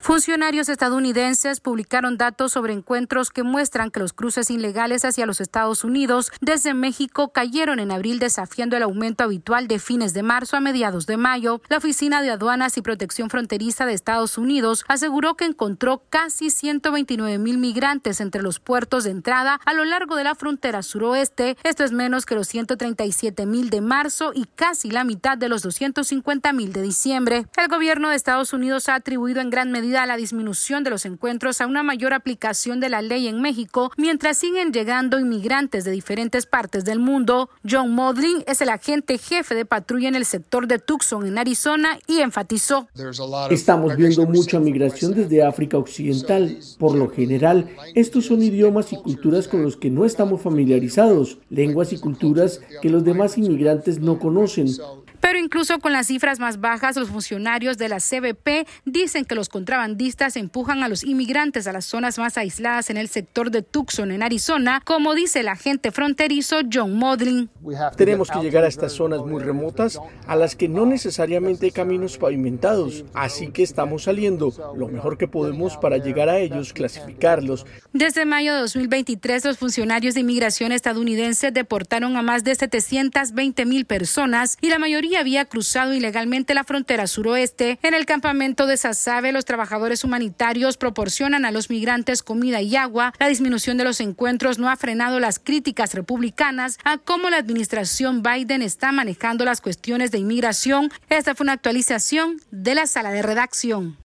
Funcionarios estadounidenses publicaron datos sobre encuentros que muestran que los cruces ilegales hacia los Estados Unidos desde México cayeron en abril, desafiando el aumento habitual de fines de marzo a mediados de mayo. La Oficina de Aduanas y Protección Fronteriza de Estados Unidos aseguró que encontró casi 129,000 migrantes entre los puertos de entrada a lo largo de la frontera suroeste. Esto es menos que los 137,000 de marzo y casi la mitad de los 250,000 de diciembre. El gobierno de Estados Unidos ha atribuido en gran medida a la disminución de los encuentros a una mayor aplicación de la ley en México, mientras siguen llegando inmigrantes de diferentes partes del mundo. John Modlin es el agente jefe de patrulla en el sector de Tucson, en Arizona, y enfatizó: Estamos viendo mucha migración desde África Occidental. Por lo general, estos son idiomas y culturas con los que no estamos familiarizados, lenguas y culturas que los demás inmigrantes no conocen. Pero incluso con las cifras más bajas, los funcionarios de la CBP dicen que los contrabandistas empujan a los inmigrantes a las zonas más aisladas en el sector de Tucson, en Arizona, como dice el agente fronterizo John Modlin. Tenemos que llegar a estas zonas muy remotas a las que no necesariamente hay caminos pavimentados, así que estamos saliendo lo mejor que podemos para llegar a ellos, clasificarlos. Desde mayo de 2023, los funcionarios de inmigración estadounidenses deportaron a más de 720,000 personas y la mayoría había cruzado ilegalmente la frontera suroeste. En el campamento de Sasabe, los trabajadores humanitarios proporcionan a los migrantes comida y agua. La disminución de los encuentros no ha frenado las críticas republicanas a cómo la administración Biden está manejando las cuestiones de inmigración. Esta fue una actualización de la sala de redacción.